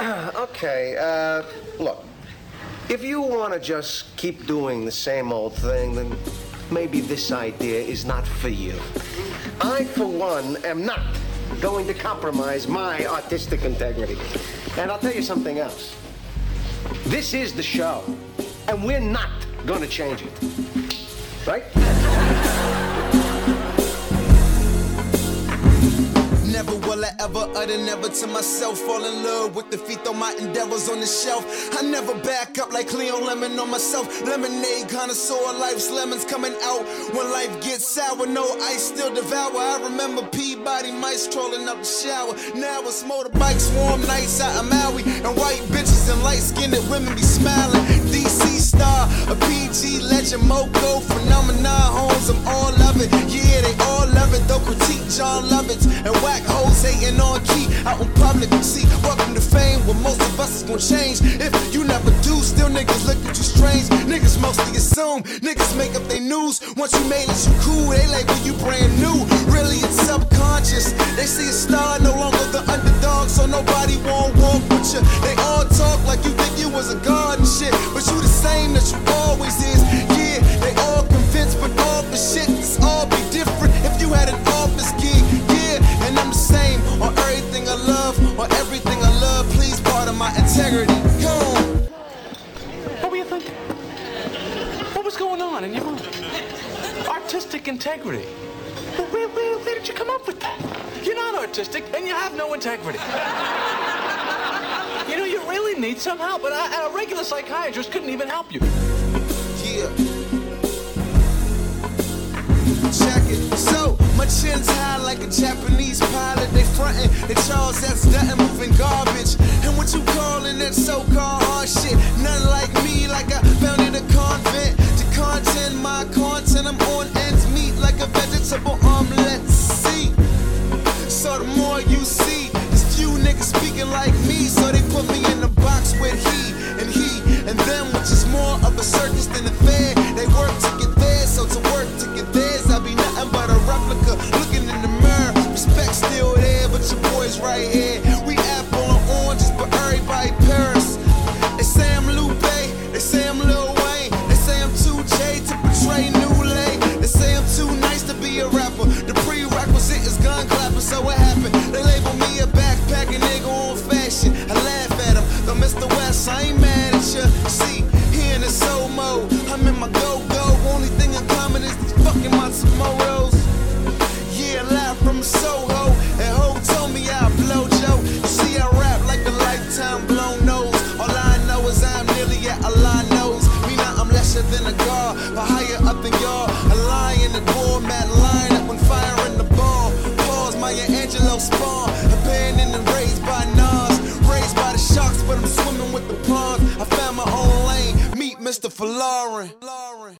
Okay, look. If you want to just keep doing the same old thing, then maybe this idea is not for you. I, for one, am not going to compromise my artistic integrity. And I'll tell you something else. This is the show, and we're not going to change it. Right? Never will I ever utter never to myself. Fall in love with defeat, throw my endeavors on the shelf. I never back up like Cleo Lemon on myself. Lemonade connoisseur, life's lemons coming out. When life gets sour, no ice still devour. I remember Peabody mice trolling up the shower. Now it's motorbikes, warm nights out of Maui, and white bitches and light-skinned women be smiling. DC star, a PG legend, Moco phenomenon, homes, I'm all of it. Yeah, they all love it, though critique John Lovitz and whack hoes hating on key out in public. See, welcome to fame, well most of us is gonna change. If you never do, still niggas look at you strange. Niggas mostly assume, niggas make up their news. Once you made it, you cool, they label you brand new. Really it's subconscious, they see a star, no longer the underdog, so nobody won't walk with you. They all talk like you think you was a god and shit, but you the same that you always is. Yeah, they all convinced, but all the shit, this all be different if you had an office gig. Yeah, and I'm the same on everything I love, on everything I love. Please pardon my integrity. Come on. What were you thinking? What was going on in your mind? Artistic integrity. Where did you come up with that? You're not artistic, and you have no integrity. You know, you really need some help, but a regular psychiatrist couldn't even help you. Yeah. Check it. So, my chin's high like a Japanese pilot. They frontin', they Charles S. Dutton moving garbage. And what you callin' that so-called hard shit? Nothing like me, like I founded a convent. To content my content, I'm on ends meat like a vegetable omelet. See? So the more you see, there's few niggas speaking like me, so they put me in the box with he and them, which is more of a circus than a fair. They work to get there, so to work to get theirs, I'll be nothing but a replica. Looking in the mirror, respect still there, but your boy's right here. We apple and oranges, but everybody Paris. They say I'm Lupe, they say I'm Lil Wayne, they say I'm 2J to portray Newlay. They say I'm too nice to be a rapper. The prerequisite is gun clapping, so what happened? They label me a backpacking nigga on fashion. I laugh at him, though Mr. West, I ain't mad at ya. See, he in the soul mode, I'm in my go-go. Only thing in common is these fucking Matsumotos. Yeah, live from Soho, and Ho told me I blow Joe. You see, I rap like a lifetime blown nose. All I know is I'm nearly at Allah knows. Me now, I'm lesser than a god, but higher up than y'all. A lion, a doormat, line up when firing the ball. Pause, Maya Angelou spawn, abandoned and raised by Nas. Raised by the sharks, but I'm swimming with the prawns. I found my own lane, meet Mr. Falarin.